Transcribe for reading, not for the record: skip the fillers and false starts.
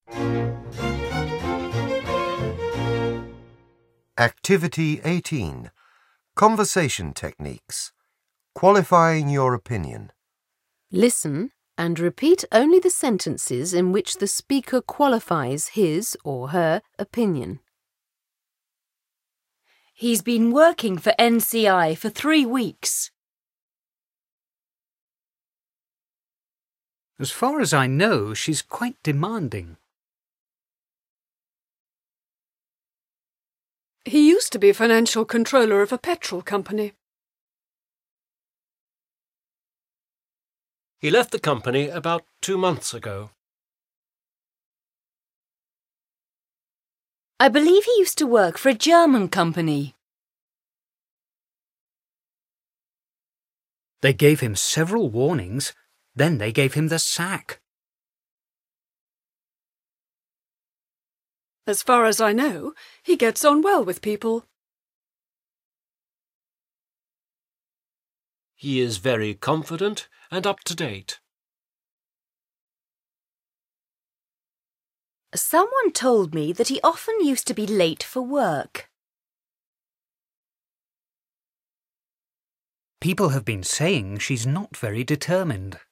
Activity 18. Conversation techniques. Qualifying your opinion. Listen and repeat only the sentences in which the speaker qualifies his or her opinion. He's been working for NCI for 3 weeks. As far as I know, she's quite demanding. He used to be financial controller of a petrol company. He left the company about 2 months ago. I believe he used to work for a German company. They gave him several warnings, then they gave him the sack. As far as I know, he gets on well with people. He is very confident and up to date. Someone told me that he often used to be late for work. People have been saying she's not very determined.